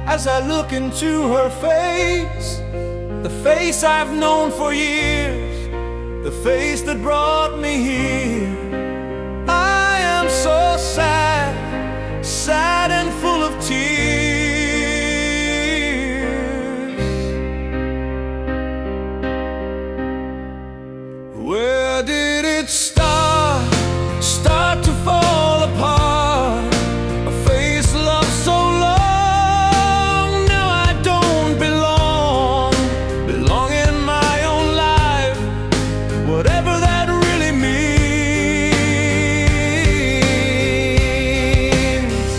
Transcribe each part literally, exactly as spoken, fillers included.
as I look into her face, the face I've known for years, the face that brought me here. I am so sad, sad and full of tears. Where did it start? Start to fall apart. A face loved so long, now I don't belong. Belong in my own life, whatever that really means.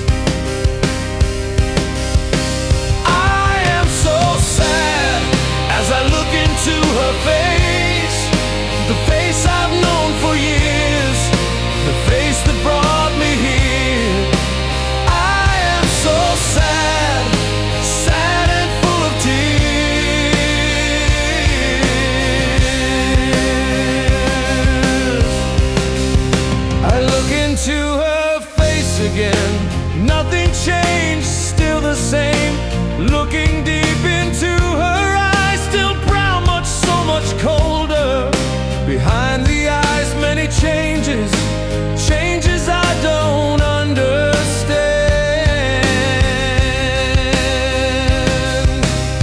I am so sad as I look into her face, the face I've known for years, the face that brought me here. I am so sad, sad and full of tears. I look into her face again, nothing changed, still the same. Looking deep into her eyes, still brown, much, so much colder. Behind the eyes, many changes, changes I don't understand.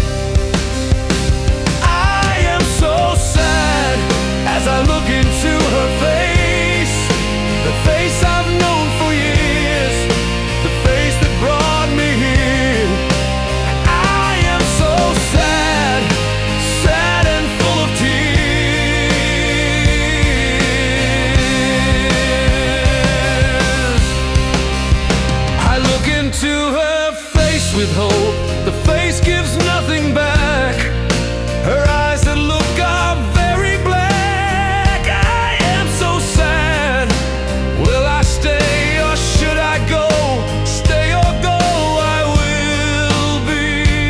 I am so sad as I look into her face, the face I've known for years, the face that brought me here. I am so sad, sad and full of tears. I look into her face with hope, the face gives nothing back. Her eyes that look are very black. I am so sad. Will I stay or should I go? Stay or go, I will be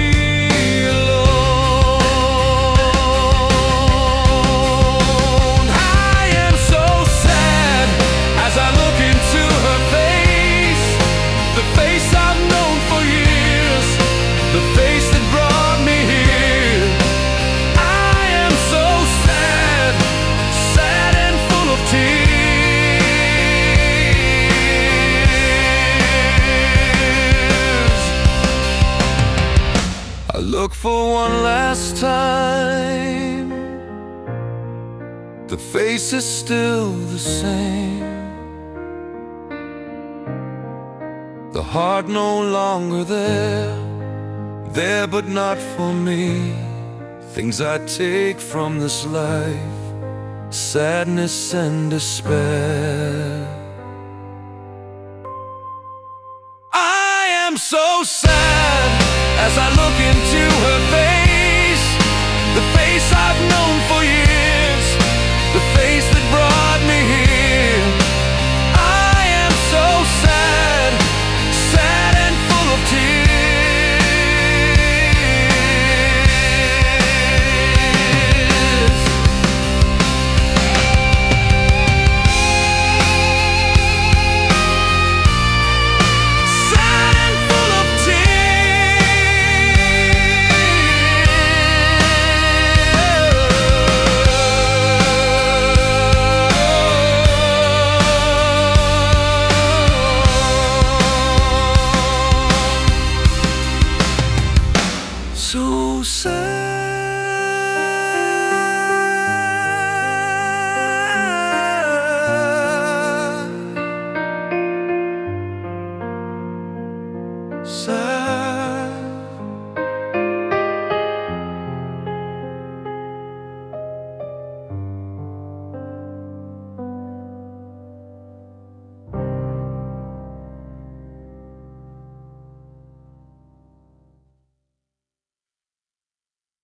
alone. I am so sad as I look into her face, the face I've known for years, the face that brought me here. I am so sad, sad and full of tears. I look for one last time, the face is still the same. The heart no longer there, there but not for me. Things I take from this life, sadness and despair. I am so sad as I look into her face.